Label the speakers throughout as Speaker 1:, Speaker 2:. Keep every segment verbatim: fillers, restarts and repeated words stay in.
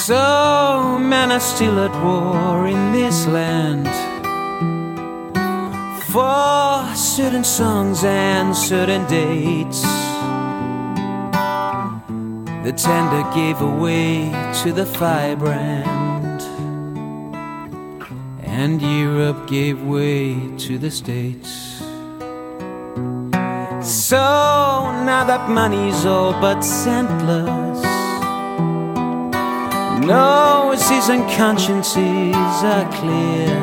Speaker 1: So men are still at war in this land for certain songs and certain dates. The tender gave away to the firebrand, and Europe gave way to the States. So now that money's all but scentless, noses and consciences are clear.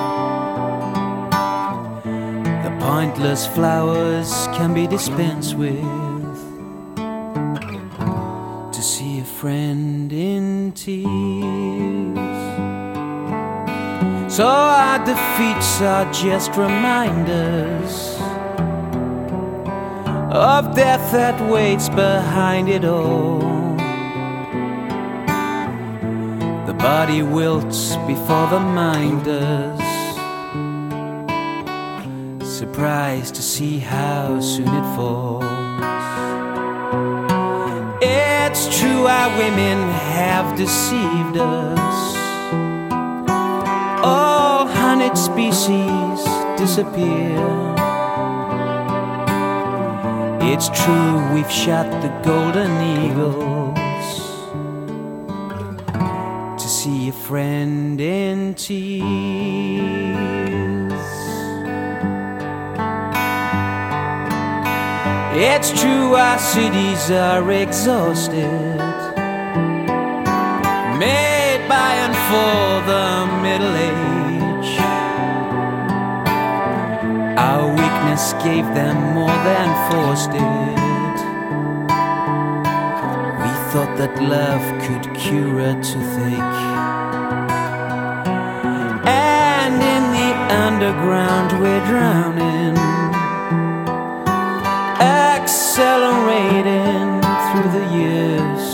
Speaker 1: The pointless flowers can be dispensed with. To see a friend in tears, so our defeats are just reminders of death that waits behind it all. The body wilts before the mind does, surprised to see how soon it falls. It's true our women have deceived us. All hunted species disappear. It's true we've shot the golden eagles to see a friend in tears. It's true our cities are exhausted, made by and for the middle age. Our weakness gave them more than forced it. We thought that love could cure a toothache, and in the underground we're drowning, accelerating through the years.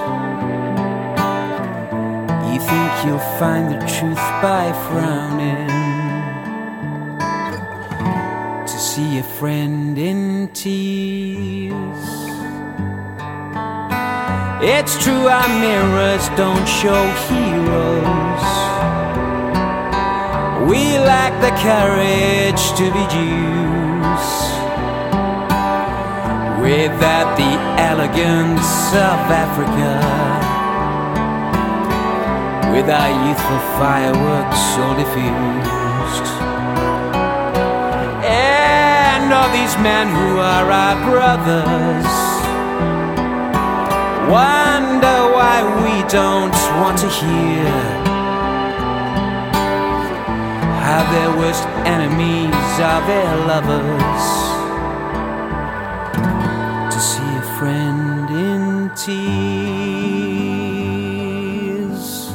Speaker 1: You think you'll find the truth by frowning, to see a friend in tears. It's true our mirrors don't show heroes. We lack the courage to be Jews, without the elegance of Africa, with our youthful fireworks all diffused. And all these men who are our brothers wonder why we don't want to hear how their worst enemies are their lovers. To see a friend in tears.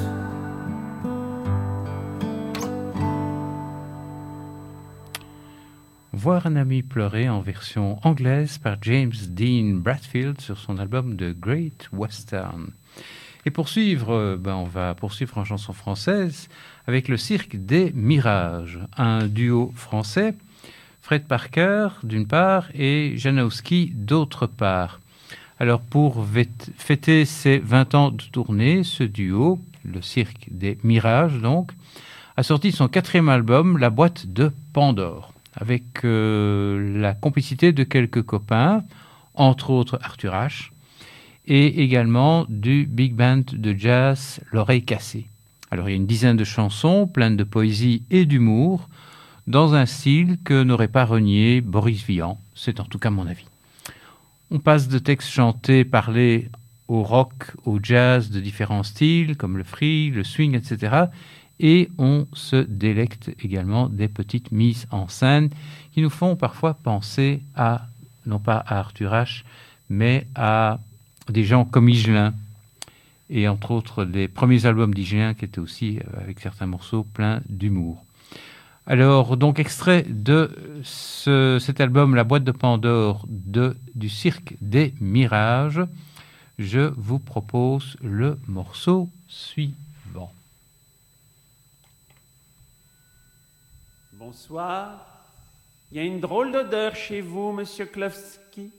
Speaker 2: Voir un ami pleurer en version anglaise par James Dean Bradfield sur son album The Great Western. Et poursuivre, ben on va poursuivre en chanson française avec le Cirque des Mirages, un duo français, Fred Parker d'une part et Janowski d'autre part. Alors pour fêter ses vingt ans de tournée, ce duo, le Cirque des Mirages donc, a sorti son quatrième album, La Boîte de Pandore, avec euh, la complicité de quelques copains, entre autres Arthur H, et également du big band de jazz L'Oreille Cassée. Alors il y a une dizaine de chansons pleines de poésie et d'humour, dans un style que n'aurait pas renié Boris Vian, c'est en tout cas mon avis. On passe de textes chantés, parlés au rock, au jazz de différents styles, comme le free, le swing, et cetera, et on se délecte également des petites mises en scène qui nous font parfois penser à, non pas à Arthur H, mais à des gens comme Higelin, et entre autres les premiers albums d'Higelin qui étaient aussi, avec certains morceaux, pleins d'humour. Alors, donc, extrait de ce, cet album, La Boîte de Pandore, de, du Cirque des Mirages, je vous propose le morceau suivant.
Speaker 3: Bonsoir. Il y a une drôle d'odeur chez vous, monsieur Klofsky.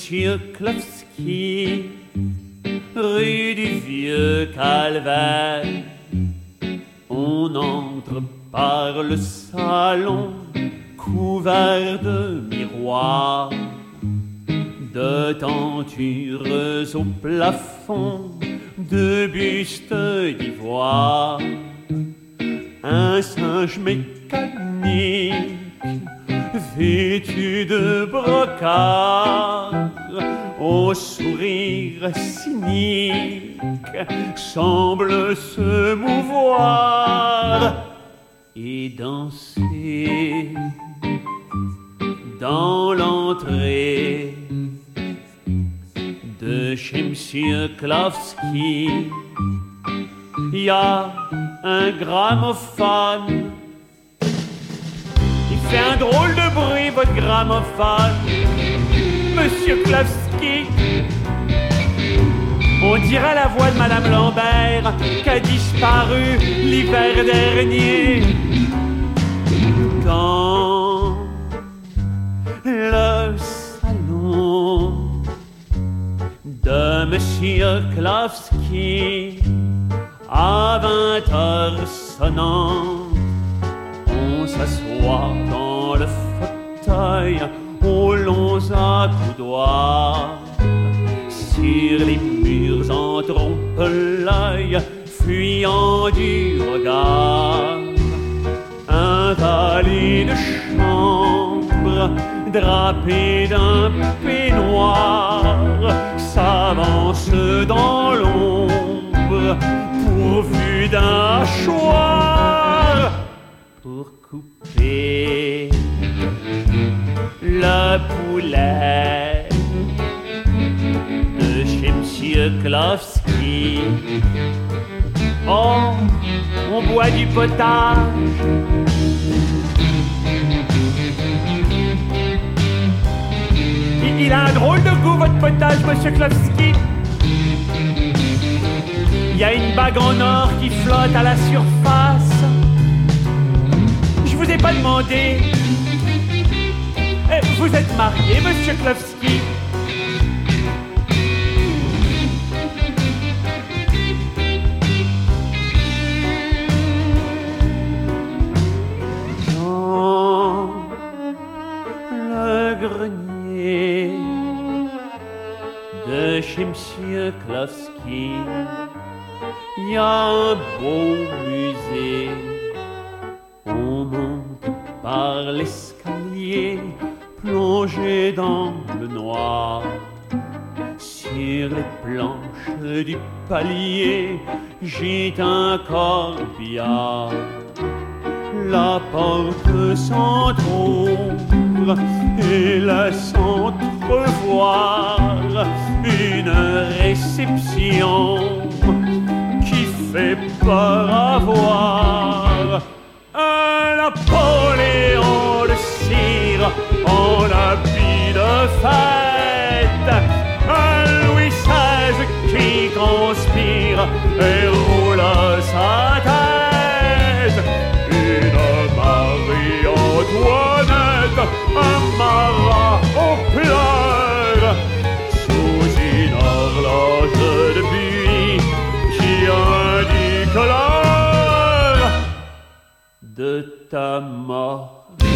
Speaker 3: Monsieur Klofski, rue du Vieux Calvaire. On entre par le salon couvert de miroirs, de tentures au plafond, de bustes d'ivoire. Un singe mécanique vêtu de brocart, au sourire cynique, semble se mouvoir et danser dans l'entrée de chez Monsieur Klofski. Il y a un gramophone. Il fait un drôle de bruit, votre gramophone, Monsieur Klofski. On dirait la voix de Madame Lambert qui a disparu l'hiver dernier. Dans le salon de Monsieur Klofski, à vingt heures sonnantes, on s'assoit dans le fauteuil aux longs accoudoirs. Sur les murs en trompe-l'œil, fuyant du regard, un valet de chambre drapé d'un peignoir s'avance dans l'ombre pourvu d'un hachoir pour couper le poulet de chez Monsieur Klofski. Oh, on boit du potage. Il, il a un drôle de goût, votre potage, Monsieur Klofski. Il y a une bague en or qui flotte à la surface. Je vous ai pas demandé. Eh, vous êtes marié, Monsieur Klofski? Dans le grenier de chez Monsieur Klofski, il y a un beau musée. On monte par l'escalier plongé dans le noir. Sur les planches du palier gît un corbillard. La porte s'entr'ouvre et laisse entrevoir une réception qui fait peur à voir. Un Napoléon de cire en habit de fête, un Louis seize qui conspire et roule sa tête, une Marie-Antoinette, un Marat aux pleurs, sous une horloge de buis qui indique l'heure de ta mort.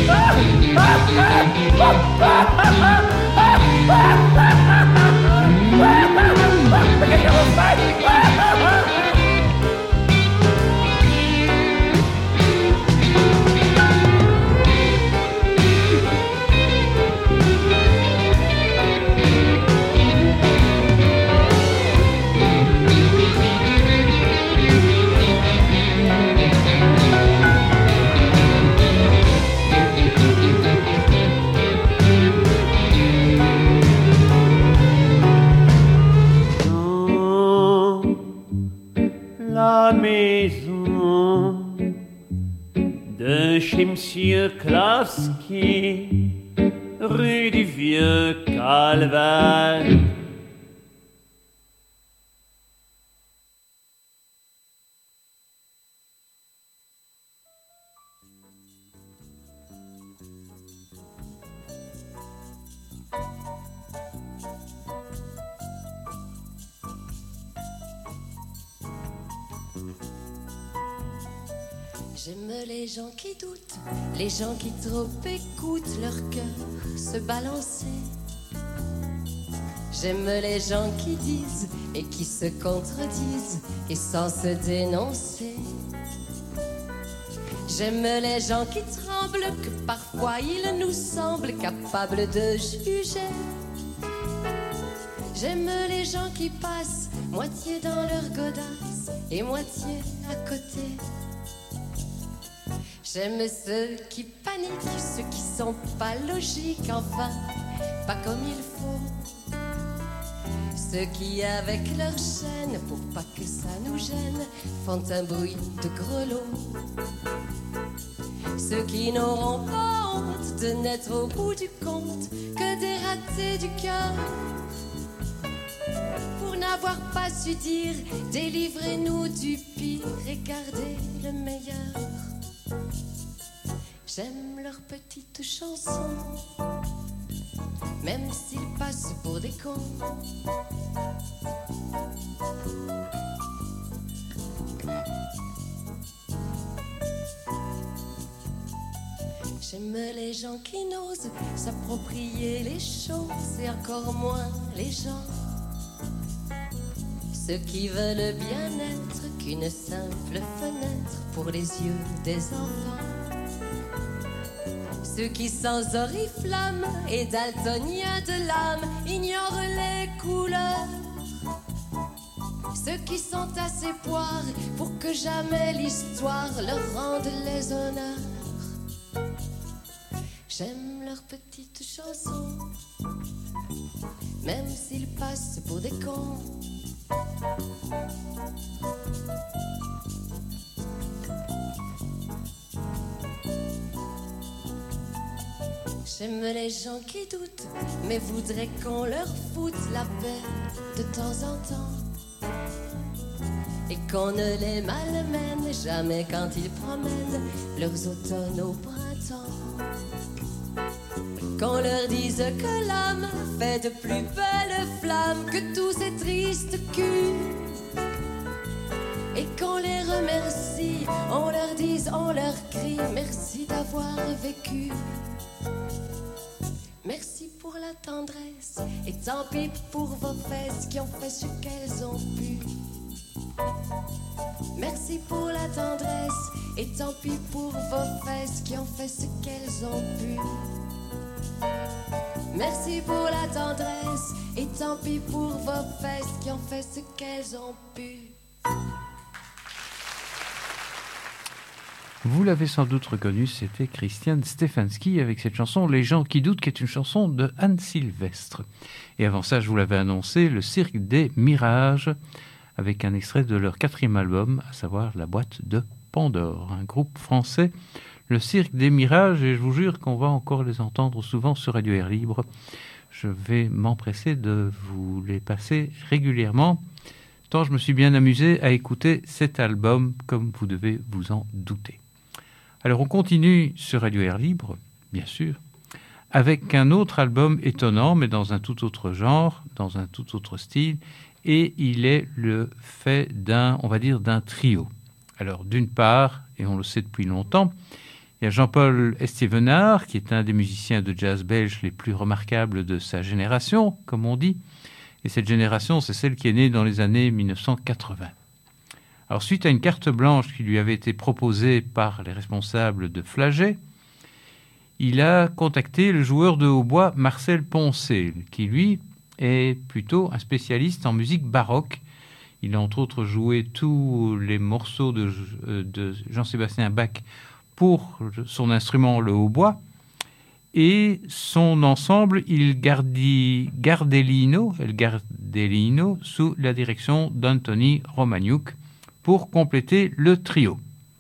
Speaker 3: La maison de chez Monsieur Klofski, rue du Vieux Calvaire.
Speaker 4: J'aime les gens qui doutent, les gens qui trop écoutent leur cœur se balancer. J'aime les gens qui disent et qui se contredisent et sans se dénoncer. J'aime les gens qui tremblent, que parfois ils nous semblent capables de juger. J'aime les gens qui passent moitié dans leur godasse et moitié à côté. J'aime ceux qui paniquent, ceux qui sont pas logiques, enfin, pas comme il faut. Ceux qui, avec leur chaîne, pour pas que ça nous gêne, font un bruit de grelots. Ceux qui n'auront pas honte de n'être au bout du compte que des ratés du cœur. Pour n'avoir pas su dire, délivrez-nous du pire et gardez le meilleur. J'aime leurs petites chansons, même s'ils passent pour des cons. J'aime les gens qui n'osent s'approprier les choses et encore moins les gens. Ceux qui veulent bien être qu'une simple fenêtre pour les yeux des enfants. Ceux qui sans oriflamme et daltoniens de l'âme ignorent les couleurs. Ceux qui sont assez poires pour que jamais l'histoire leur rende les honneurs. J'aime leurs petites chansons, même s'ils passent pour des cons. J'aime les gens qui doutent, mais voudraient qu'on leur foute la paix de temps en temps. Et qu'on ne les malmène jamais quand ils promènent leurs automnes au printemps. Qu'on leur dise que l'âme fait de plus belles flammes que tous ces tristes culs. Et qu'on les remercie, on leur dise, on leur crie, merci d'avoir vécu. Merci pour la tendresse, et tant pis pour vos fesses qui ont fait ce qu'elles ont pu. Merci pour la tendresse, et tant pis pour vos fesses qui ont fait ce qu'elles ont pu. Merci pour la tendresse, et tant pis pour vos fesses qui ont fait ce qu'elles ont pu.
Speaker 2: Vous l'avez sans doute reconnu, c'était Christiane Stefanski avec cette chanson « Les gens qui doutent » qui est une chanson de Anne Sylvestre. Et avant ça, je vous l'avais annoncé, le Cirque des Mirages avec un extrait de leur quatrième album, à savoir La Boîte de Pandore, un groupe français, le Cirque des Mirages, et je vous jure qu'on va encore les entendre souvent sur Radio Air Libre. Je vais m'empresser de vous les passer régulièrement, tant je me suis bien amusé à écouter cet album, comme vous devez vous en douter. Alors on continue sur Radio Air Libre, bien sûr, avec un autre album étonnant, mais dans un tout autre genre, dans un tout autre style, et il est le fait d'un, on va dire, d'un trio. Alors d'une part, et on le sait depuis longtemps, il y a Jean-Paul Estévenard, qui est un des musiciens de jazz belge les plus remarquables de sa génération, comme on dit, et cette génération, c'est celle qui est née dans les années mille neuf cent quatre-vingts. Alors, suite à une carte blanche qui lui avait été proposée par les responsables de Flagey, il a contacté le joueur de hautbois Marcel Poncet, qui, lui, est plutôt un spécialiste en musique baroque. Il a entre autres joué tous les morceaux de, de Jean-Sébastien Bach pour son instrument, le hautbois, et son ensemble, il gardi, Gardellino, El Gardellino, sous la direction d'Anthony Romagnouk, pour compléter le trio.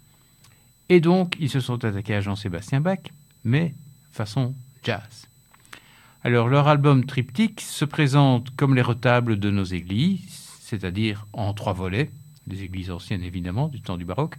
Speaker 2: Et donc, ils se sont attaqués à Jean-Sébastien Bach, mais façon jazz. Alors, leur album triptyque se présente comme les retables de nos églises, c'est-à-dire en trois volets, les églises anciennes évidemment, du temps du baroque.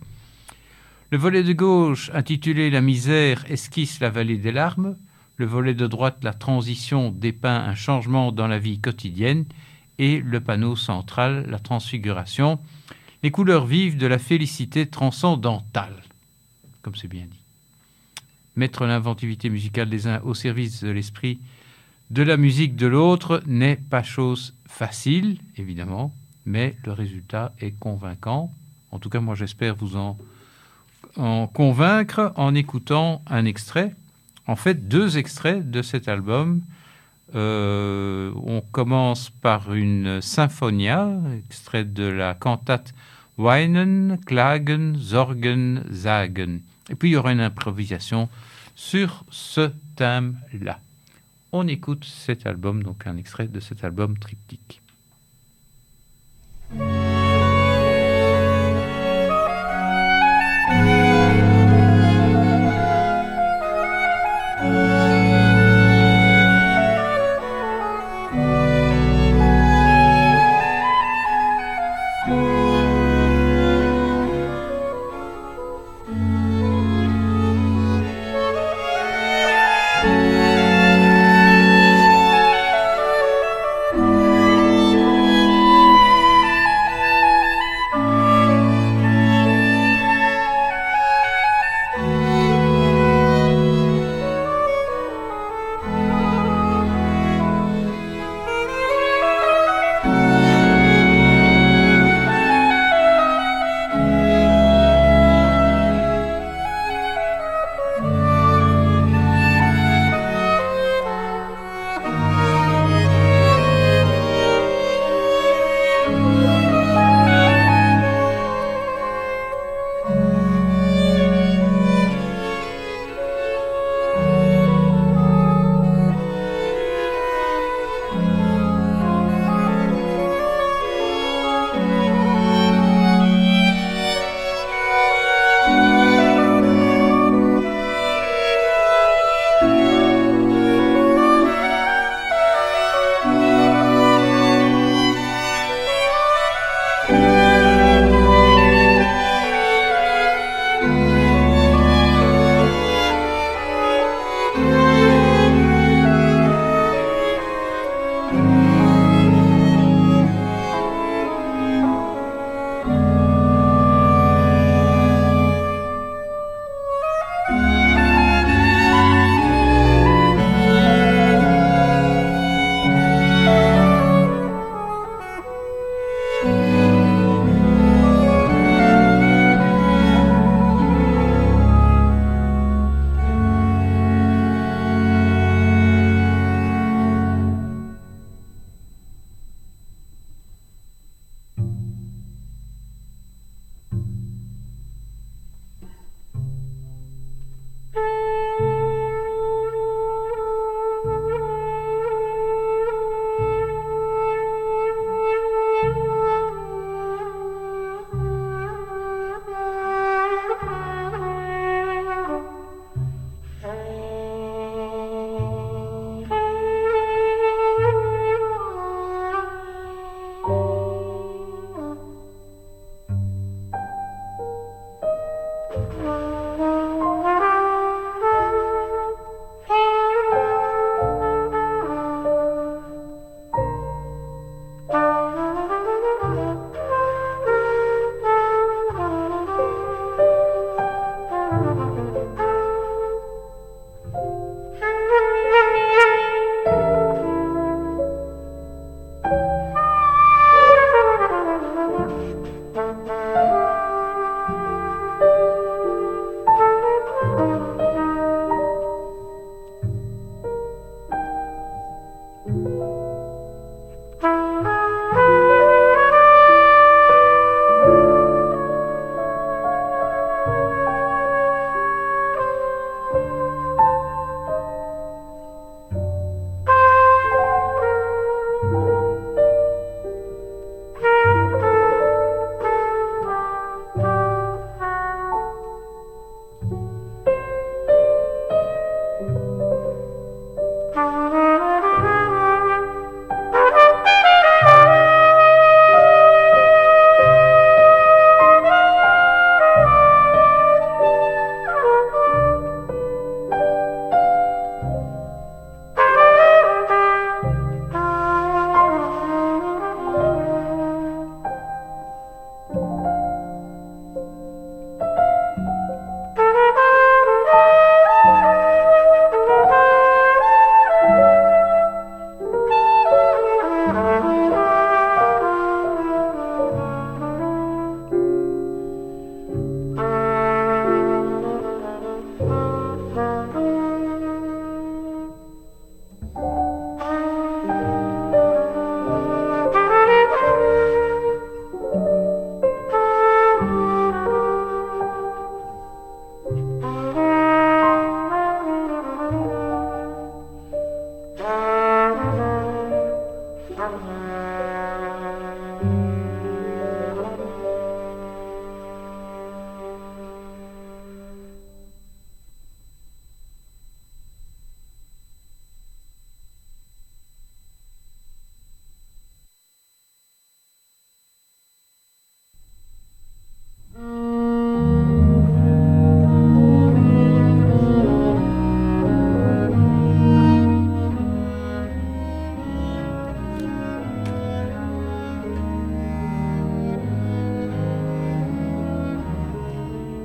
Speaker 2: Le volet de gauche, intitulé « La misère esquisse la vallée des larmes », le volet de droite, « La transition » dépeint un changement dans la vie quotidienne, et le panneau central, « La transfiguration », les couleurs vives de la félicité transcendantale, comme c'est bien dit. Mettre l'inventivité musicale des uns au service de l'esprit de la musique de l'autre n'est pas chose facile, évidemment, mais le résultat est convaincant. En tout cas, moi, j'espère vous en, en convaincre en écoutant un extrait. En fait, deux extraits de cet album. Euh, on commence par une symphonia, extrait de la cantate Weinen, Klagen, Sorgen, Sagen. Et puis, il y aura une improvisation sur ce thème-là. On écoute cet album, donc un extrait de cet album triptyque.
Speaker 5: Thank you.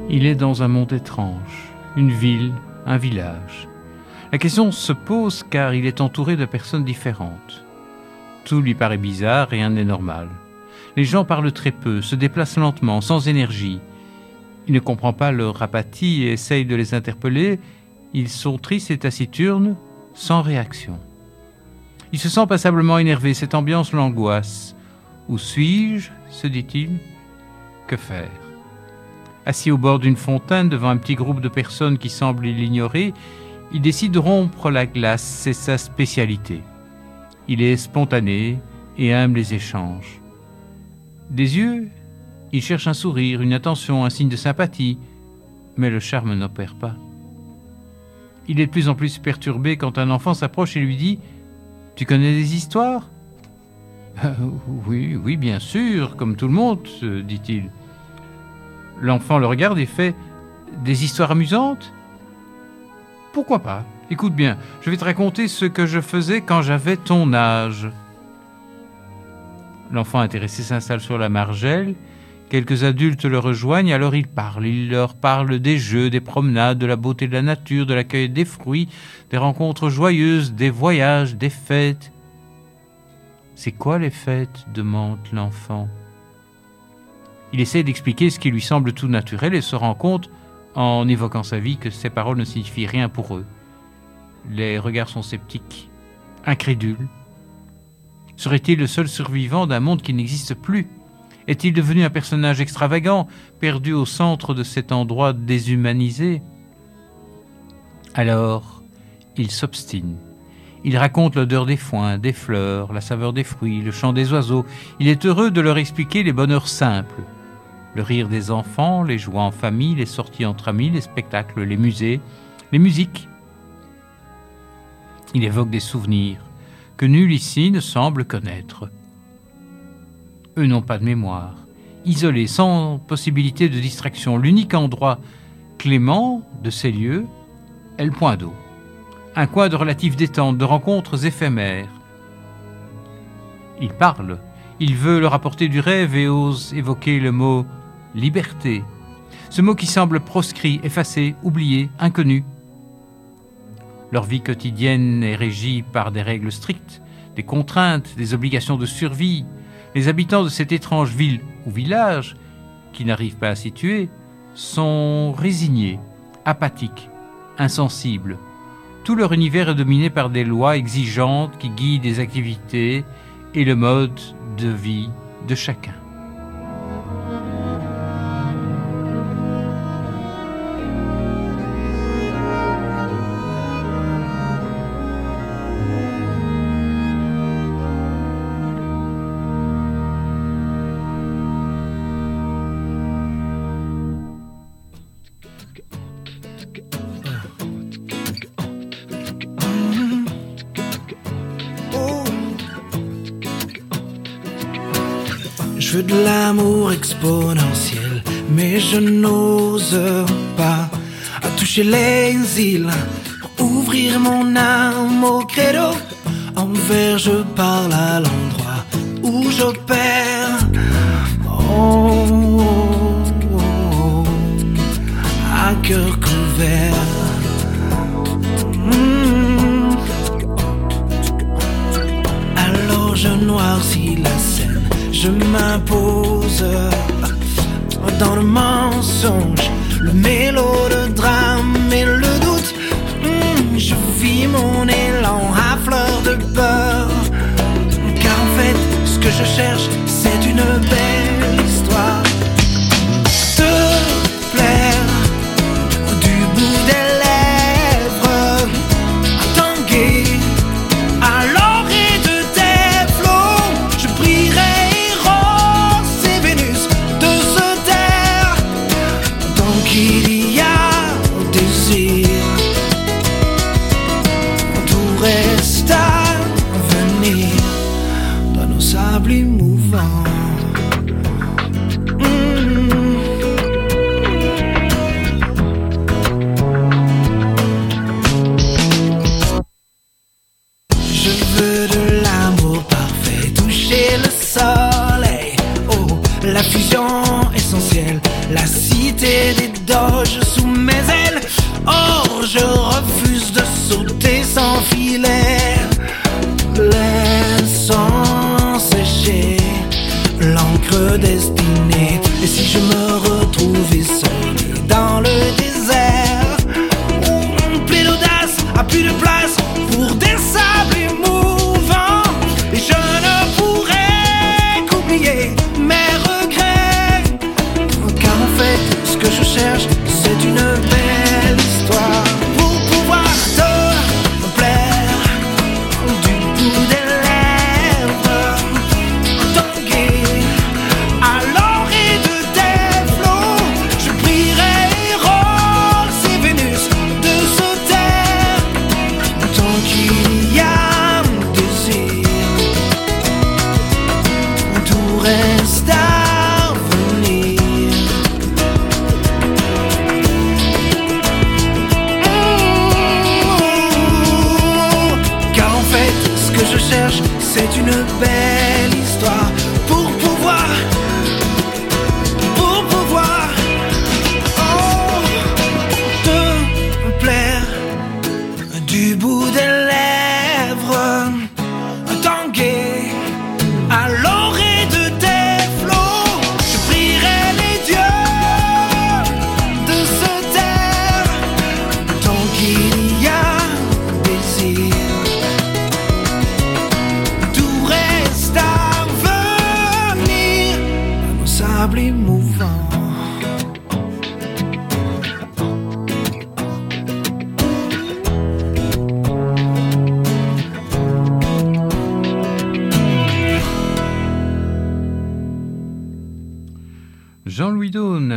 Speaker 2: Il est dans un monde étrange, une ville, un village. La question se pose car il est entouré de personnes différentes. Tout lui paraît bizarre, rien n'est normal. Les gens parlent très peu, se déplacent lentement, sans énergie. Il ne comprend pas leur apathie et essaye de les interpeller. Ils sont tristes et taciturnes, sans réaction. Il se sent passablement énervé, cette ambiance l'angoisse. Où suis-je ? Se dit-il. Que faire ? Assis au bord d'une fontaine, devant un petit groupe de personnes qui semblent l'ignorer, il décide de rompre la glace, c'est sa spécialité. Il est spontané et aime les échanges. Des yeux, il cherche un sourire, une attention, un signe de sympathie, mais le charme n'opère pas. Il est de plus en plus perturbé quand un enfant s'approche et lui dit « Tu connais des histoires ?»« euh, Oui, oui, bien sûr, comme tout le monde, dit-il. » L'enfant le regarde et fait « Des histoires amusantes ?»« Pourquoi pas ? Écoute bien, je vais te raconter ce que je faisais quand j'avais ton âge. » L'enfant intéressé s'installe sur la margelle. Quelques adultes le rejoignent, alors il parle. Il leur parle des jeux, des promenades, de la beauté de la nature, de la cueillette des fruits, des rencontres joyeuses, des voyages, des fêtes. « C'est quoi les fêtes ?» demande l'enfant. Il essaie d'expliquer ce qui lui semble tout naturel et se rend compte, en évoquant sa vie, que ces paroles ne signifient rien pour eux. Les regards sont sceptiques, incrédules. Serait-il le seul survivant d'un monde qui n'existe plus ? Est-il devenu un personnage extravagant, perdu au centre de cet endroit déshumanisé ? Alors, il s'obstine. Il raconte l'odeur des foins, des fleurs, la saveur des fruits, le chant des oiseaux. Il est heureux de leur expliquer les bonheurs simples. Le rire des enfants, les joies en famille, les sorties entre amis, les spectacles, les musées, les musiques. Il évoque des souvenirs que nul ici ne semble connaître. Eux n'ont pas de mémoire. Isolés, sans possibilité de distraction, l'unique endroit clément de ces lieux est le point d'eau. Un coin de relative détente, de rencontres éphémères. Il parle, il veut leur apporter du rêve et ose évoquer le mot « liberté ». Ce mot qui semble proscrit, effacé, oublié, inconnu. Leur vie quotidienne est régie par des règles strictes, des contraintes, des obligations de survie. Les habitants de cette étrange ville ou village, qui n'arrivent pas à situer, sont résignés, apathiques, insensibles. Tout leur univers est dominé par des lois exigeantes qui guident les activités et le mode de vie de chacun.
Speaker 5: Je veux de l'amour exponentiel, mais je n'ose pas à toucher les îles pour ouvrir mon âme au credo. Envers je parle à l'endroit où j'opère. Oh, oh, oh, à cœur couvert. Mmh. Alors je noircis la scène. Je m'impose dans le mensonge, le mélodrame et le doute. Mmh, je vis mon élan à fleur de beurre. Car en fait, ce que je cherche, c'est une belle histoire. Te plaire du bout des lèvres, à tanguer à l'orée de tes flots. Je brillerai qu'il y a désir, tout reste à venir dans nos sables mouvants. Mmh. Je veux de l'amour parfait, toucher le soleil, oh, la fusion essentielle, la cité des dents.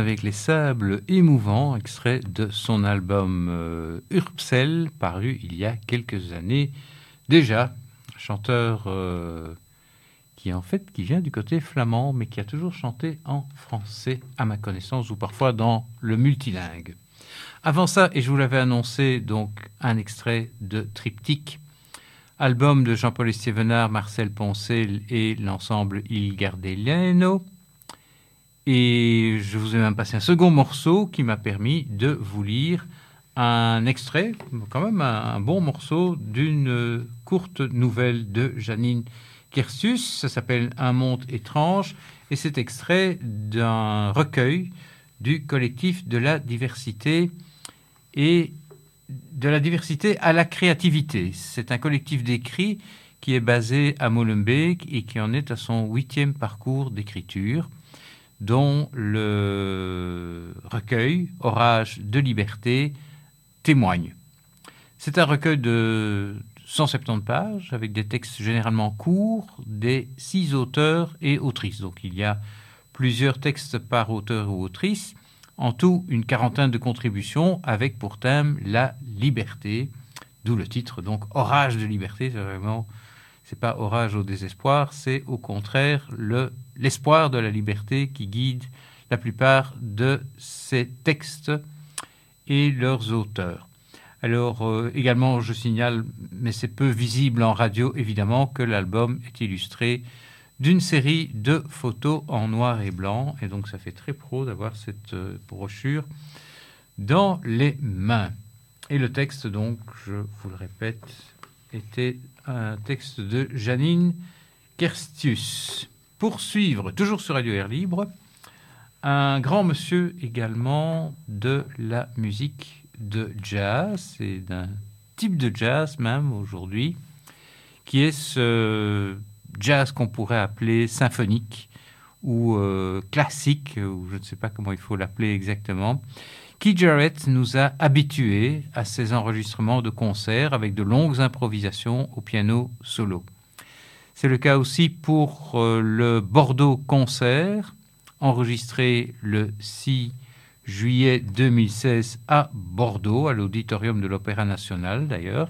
Speaker 2: avec les sables émouvants, extrait de son album euh, Urpsel, paru il y a quelques années déjà. Chanteur euh, qui en fait qui vient du côté flamand, mais qui a toujours chanté en français, à ma connaissance, ou parfois dans le multilingue. Avant ça, et je vous l'avais annoncé, donc un extrait de Triptyque, album de Jean-Paul Estévenard, Marcel Poncel et l'ensemble Il Gardeliano. Et je vous ai même passé un second morceau qui m'a permis de vous lire un extrait, quand même un, un bon morceau, d'une courte nouvelle de Janine Kerstius. Ça s'appelle Un monde étrange et c'est extrait d'un recueil du collectif de la diversité et de la diversité à la créativité. C'est un collectif d'écrits qui est basé à Molenbeek et qui en est à son huitième parcours d'écriture, dont le recueil Orage de liberté témoigne. C'est un recueil de cent soixante-dix pages avec des textes généralement courts des six auteurs et autrices. Donc il y a plusieurs textes par auteur ou autrice, en tout une quarantaine de contributions avec pour thème la liberté, d'où le titre donc Orage de liberté. C'est vraiment, c'est pas orage au désespoir, c'est au contraire le l'espoir de la liberté qui guide la plupart de ces textes et leurs auteurs. Alors, euh, également, je signale, mais c'est peu visible en radio, évidemment, que l'album est illustré d'une série de photos en noir et blanc. Et donc, ça fait très pro d'avoir cette euh, brochure dans les mains. Et le texte, donc, je vous le répète, était un texte de Janine Kerstius. Pour suivre, toujours sur Radio Air Libre, un grand monsieur également de la musique de jazz, et d'un type de jazz même aujourd'hui, qui est ce jazz qu'on pourrait appeler symphonique ou euh, classique, ou je ne sais pas comment il faut l'appeler exactement. Keith Jarrett nous a habitués à ces enregistrements de concerts avec de longues improvisations au piano solo. C'est le cas aussi pour euh, le Bordeaux Concert, enregistré le six juillet deux mille seize à Bordeaux, à l'auditorium de l'Opéra National d'ailleurs.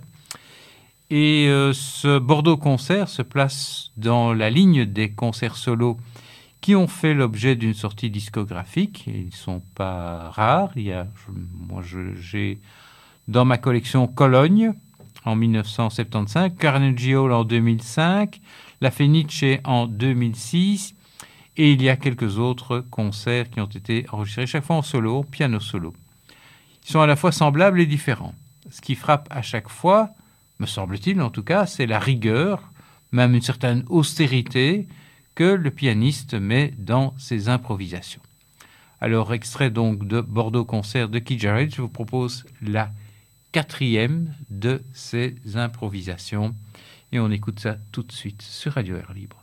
Speaker 2: Et euh, ce Bordeaux Concert se place dans la ligne des concerts solos qui ont fait l'objet d'une sortie discographique. Ils ne sont pas rares. Il y a, moi, je, j'ai dans ma collection Cologne en dix-neuf cent soixante-quinze, Carnegie Hall en deux mille cinq, La Fenice en deux mille six, et il y a quelques autres concerts qui ont été enregistrés, chaque fois en solo, piano solo. Ils sont à la fois semblables et différents. Ce qui frappe à chaque fois, me semble-t-il en tout cas, c'est la rigueur, même une certaine austérité que le pianiste met dans ses improvisations. Alors, extrait donc de Bordeaux Concert de Keith Jarrett, je vous propose la quatrième de ces improvisations. Et on écoute ça tout de suite sur Radio Air Libre.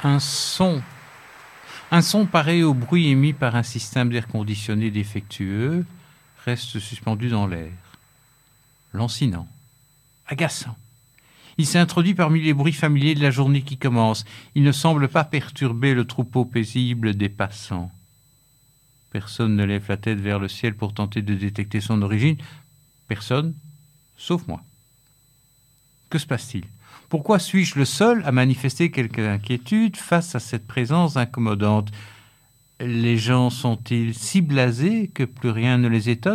Speaker 2: Un son. Un son pareil au bruit émis par un système d'air conditionné défectueux reste suspendu dans l'air. Lancinant, agaçant. Il s'est introduit parmi les bruits familiers de la journée qui commence. Il ne semble pas perturber le troupeau paisible des passants. Personne ne lève la tête vers le ciel pour tenter de détecter son origine. Personne, sauf moi. Que se passe-t-il ? Pourquoi suis-je le seul à manifester quelque inquiétude face à cette présence incommodante ? Les gens sont-ils si blasés que plus rien ne les étonne ?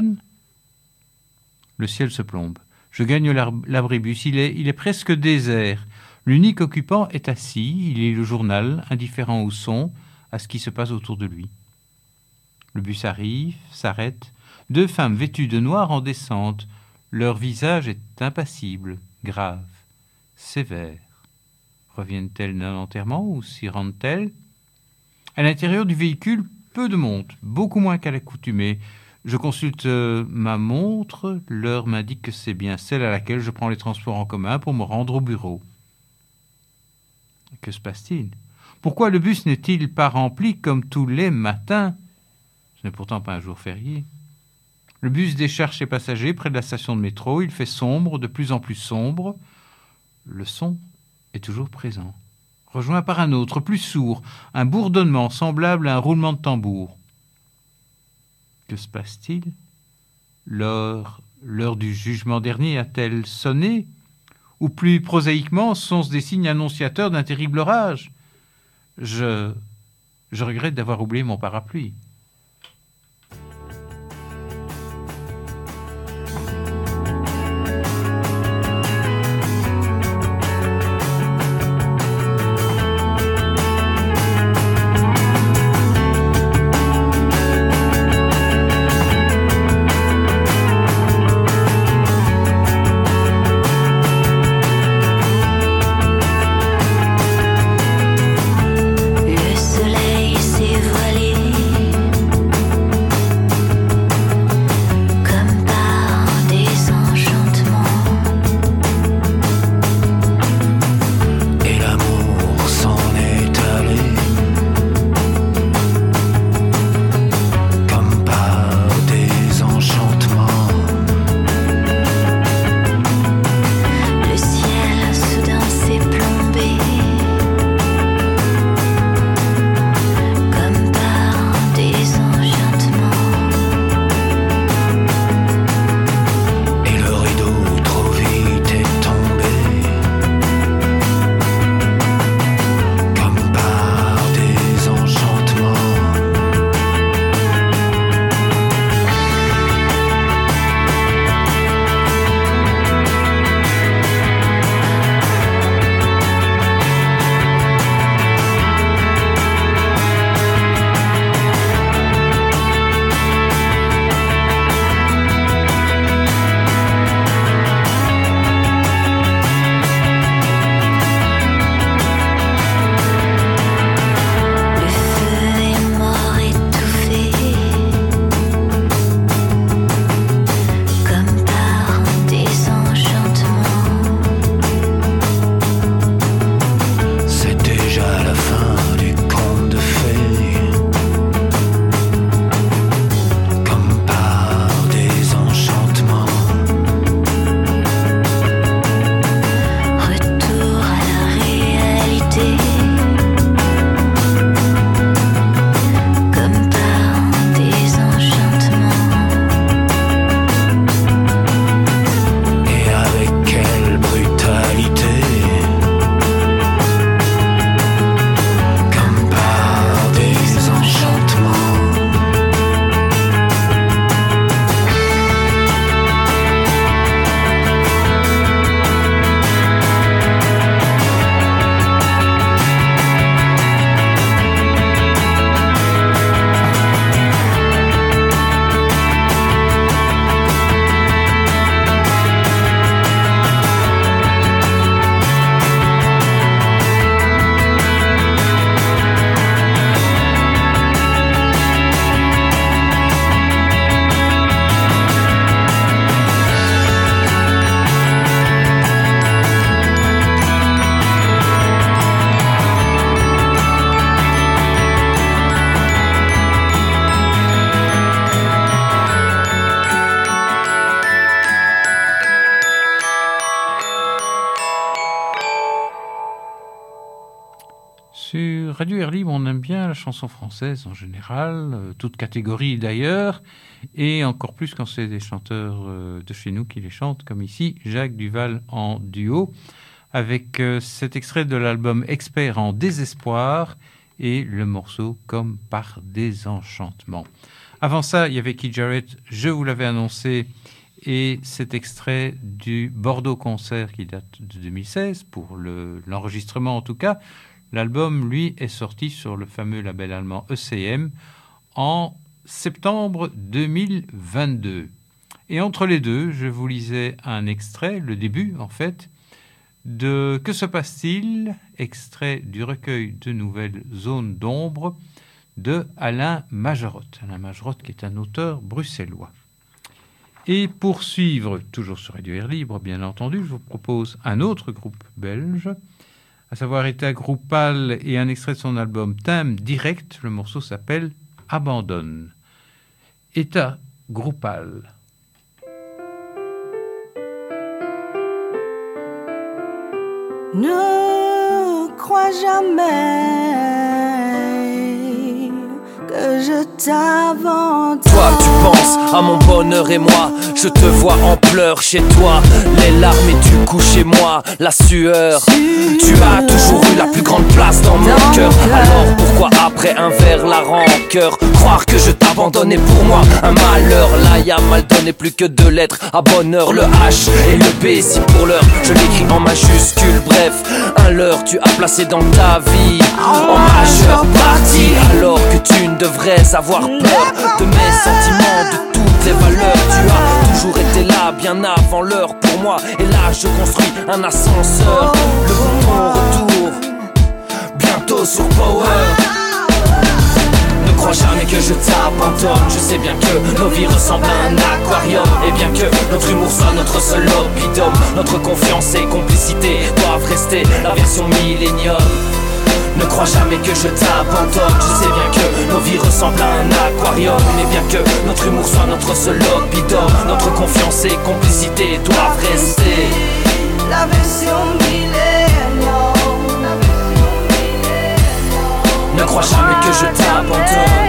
Speaker 2: Le ciel se plombe. Je gagne l'abribus. Il est, il est presque désert. L'unique occupant est assis. Il lit le journal, indifférent au son, à ce qui se passe autour de lui. Le bus arrive, s'arrête. Deux femmes vêtues de noir en descente. Leur visage est impassible, grave, sévère. Reviennent-elles d'un enterrement ou s'y rendent-elles ? À l'intérieur du véhicule, peu de monde, beaucoup moins qu'à l'accoutumée. Je consulte euh, ma montre, l'heure m'indique que c'est bien celle à laquelle je prends les transports en commun pour me rendre au bureau. Que se passe-t-il ? Pourquoi le bus n'est-il pas rempli comme tous les matins ? Ce n'est pourtant pas un jour férié. Le bus décharge ses passagers près de la station de métro. Il fait sombre, de plus en plus sombre. Le son est toujours présent, rejoint par un autre, plus sourd, un bourdonnement semblable à un roulement de tambour. Que se passe-t-il ? L'heure, l'heure du jugement dernier a-t-elle sonné ? Ou plus prosaïquement, sont-ce des signes annonciateurs d'un terrible orage ? Je, je regrette d'avoir oublié mon parapluie.
Speaker 6: Le soleil s'est voilé
Speaker 2: Sur Radio Air Libre, on aime bien la chanson française en général, euh, toute catégorie d'ailleurs, et encore plus quand c'est des chanteurs euh, de chez nous qui les chantent, comme ici Jacques Duvall en duo, avec euh, cet extrait de l'album Expert en désespoir et le morceau Comme par désenchantement. Avant ça, il y avait Keith Jarrett, je vous l'avais annoncé, et cet extrait du Bordeaux Concert qui date de deux mille seize, pour le, l'enregistrement en tout cas. L'album, lui, est sorti sur le fameux label allemand E C M en septembre deux mille vingt-deux. Et entre les deux, je vous lisais un extrait, le début en fait, de Que se passe-t-il ? Extrait du recueil de nouvelles Zones d'ombre de Alain Majerotte. Alain Majerotte qui est un auteur bruxellois. Et pour suivre, toujours sur Radio Air Libre, bien entendu, je vous propose un autre groupe belge, à savoir État Groupal, et un extrait de son album Thème Direct. Le morceau s'appelle Abandonne. État Groupal.
Speaker 6: Ne crois jamais que je t'abandonne.
Speaker 7: Toi tu penses à mon bonheur et moi je te vois en pleurs chez toi. Les larmes et du coup chez moi la sueur. Tu as toujours eu la plus grande place dans mon cœur. Alors pourquoi après un verre la rancœur? Croire que je t'abandonnais pour moi un malheur. Là y'a mal donné plus que deux lettres à bonheur. Le H et le B si pour l'heure je l'écris en majuscule. Bref un leurre tu as placé dans ta vie en majeure partie. Alors que tu ne devrais avoir peur de mes sentiments, de toutes les valeurs. Tu as toujours été là bien avant l'heure pour moi. Et là je construis un ascenseur. Le bouton retour bientôt sur Power. Ne crois jamais que je t'abandonne. Je sais bien que nos vies ressemblent à un aquarium. Et bien que notre humour soit notre seul oppidum, notre confiance et complicité doivent rester la version millénium. Ne crois jamais que je t'abandonne. Je sais bien que nos vies ressemblent à un aquarium. Mais bien que notre humour soit notre seul oppidum, notre confiance et complicité doivent rester
Speaker 6: la version millénium.
Speaker 7: Ne crois jamais que je t'abandonne.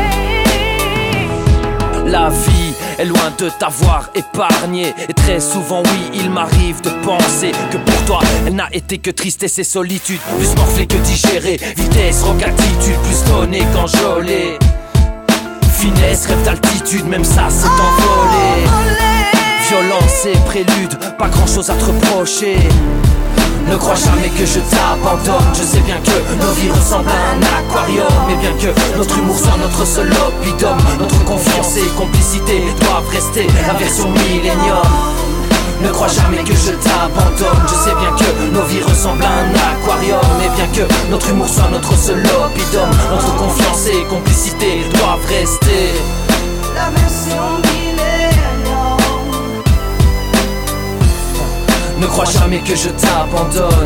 Speaker 7: La vie est loin de t'avoir épargné. Et très souvent oui il m'arrive de penser que pour toi elle n'a été que tristesse et solitude. Plus morflée que digérée, vitesse, rock attitude, plus donnée qu'enjolée. Finesse, rêve d'altitude, même ça s'est envolé. Violence et prélude, pas grand chose à te reprocher. Ne crois jamais que je t'abandonne. Je sais bien que nos vies ressemblent à un aquarium. Mais bien que notre humour soit notre seul oppidum, notre confiance et complicité doivent rester la version millénium. Ne crois jamais que je t'abandonne. Je sais bien que nos vies ressemblent à un aquarium. Mais bien que notre humour soit notre seul oppidum, notre confiance et complicité doivent rester
Speaker 6: la version millénium.
Speaker 7: Ne crois jamais que je t'abandonne.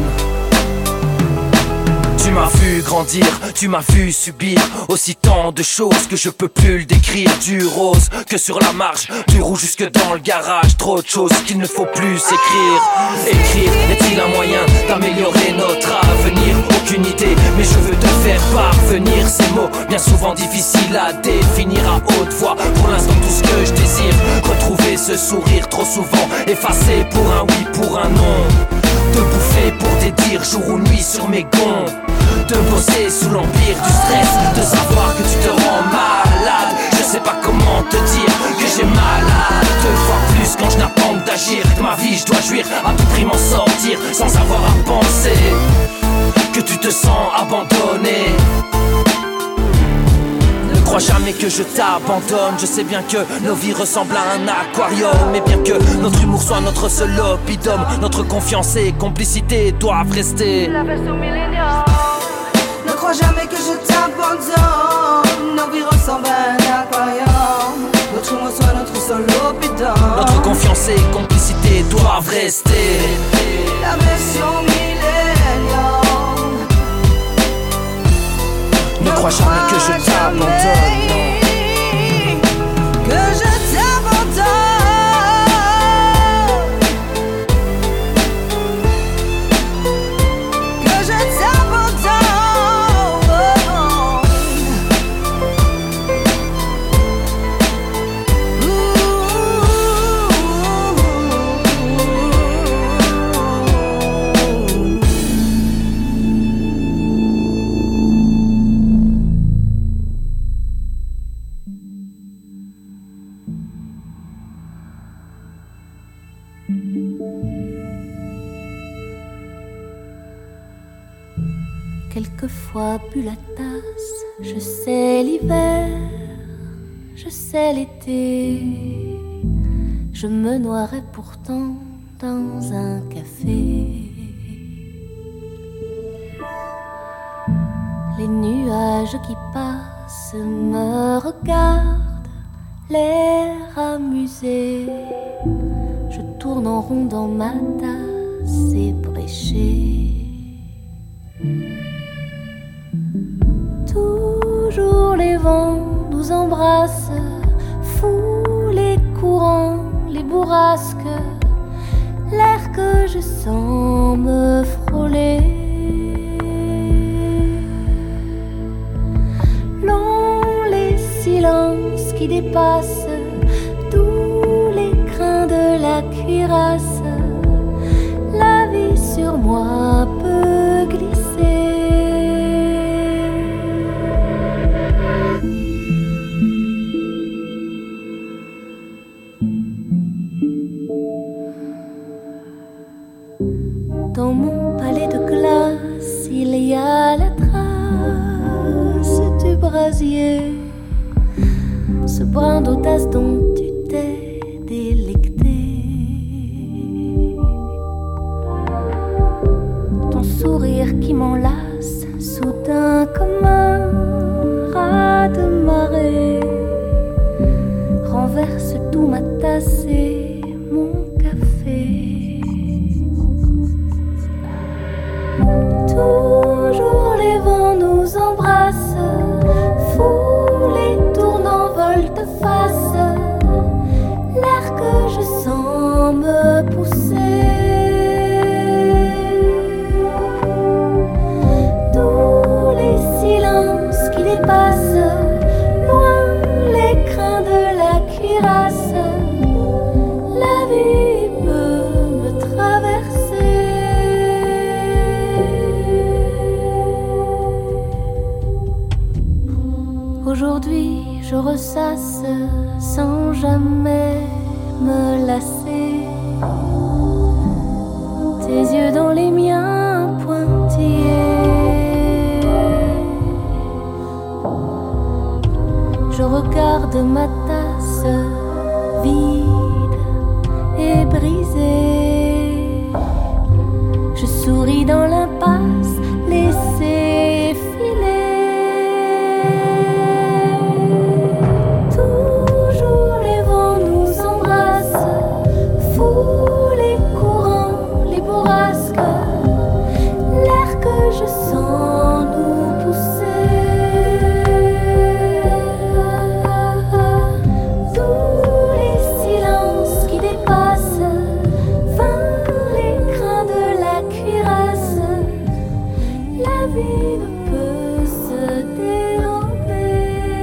Speaker 7: Tu m'as vu grandir, tu m'as vu subir aussi tant de choses que je peux plus le décrire. Du rose que sur la marche, du rouge jusque dans le garage. Trop de choses qu'il ne faut plus écrire. Écrire, est-il un moyen d'améliorer notre avenir? Aucune idée, mais je veux te faire parvenir ces mots bien souvent difficiles à définir à haute voix. Pour l'instant tout ce que je désire, retrouver ce sourire trop souvent effacé pour un oui, pour un non. De bouffer pour des dires jour ou nuit sur mes gonds. De bosser sous l'empire du stress, de savoir que tu te rends malade. Je sais pas comment te dire que j'ai malade. Deux fois plus quand je n'attends d'agir. De ma vie je dois jouir, à tout prix m'en sortir, sans avoir à penser que tu te sens abandonné. Ne crois jamais que je t'abandonne. Je sais bien que nos vies ressemblent à un aquarium. Mais bien que notre humour soit notre seul oppidum, notre confiance et complicité doivent rester
Speaker 6: la version millénium. Ne crois jamais que je t'abandonne. Nos vies ressemblent à un aquarium. Notre humour soit notre seul oppidum,
Speaker 7: notre confiance et complicité doivent rester
Speaker 6: la version millénium.
Speaker 7: Ne crois jamais que je t'abandonne.
Speaker 6: Que je t'abandonne. Que je t'abandonne.
Speaker 8: quelquefois bu la tasse. Je sais l'hiver, je sais l'été. Je me noierais pourtant dans un café. Les nuages qui passent me regardent, l'air amusé. Je tourne en rond dans ma tasse ébréchée. Toujours les vents nous embrassent, fous les courants, les bourrasques, l'air que je sens me frôler. Longs les silences qui dépassent tous les crins de la cuirasse. La vie sur moi peut glisser. Dans mon palais de glace, il y a la trace du brasier, ce brin d'audace dont tu t'es délecté. Ton sourire qui m'enlace, soudain comme un raz-de-marée, renverse tout ma tasse et mon café. Toujours les vents nous embrassent, fous les tournants volte-face, l'air que je sens me pousser. Tous les silences qui dépassent, loin les crins de la cuirasse, la vie peut me traverser. Aujourd'hui, je ressasse sans jamais me lasser. Tes yeux dans les miens pointillés. Je regarde ma tasse vide et brisée. Je souris dans l'impasse laissée filer. Je sens nous pousser. Tous les silences qui dépassent, vingt les crins de la cuirasse, la vie ne peut se dérober.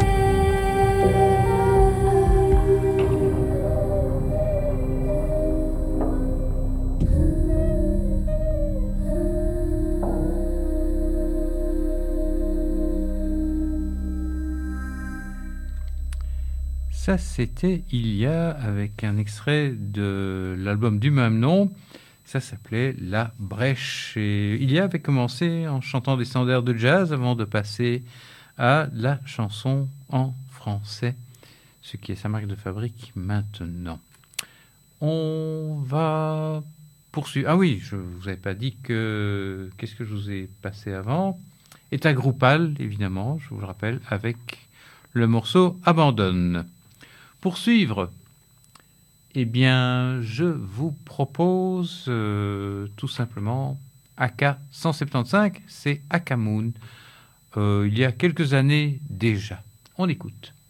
Speaker 2: Ça, c'était Il y a, avec un extrait de l'album du même nom. Ça s'appelait La Brèche. Et Il y a avait commencé en chantant des standards de jazz avant de passer à la chanson en français, ce qui est sa marque de fabrique maintenant. On va poursuivre. Ah oui, je ne vous avais pas dit que... Qu'est-ce que je vous ai passé avant ? État Groupal, évidemment, je vous le rappelle, avec le morceau Abandonne. Pour suivre, eh bien, je vous propose euh, tout simplement A K cent soixante-quinze, c'est Akamoon, euh, il y a quelques années déjà. On écoute.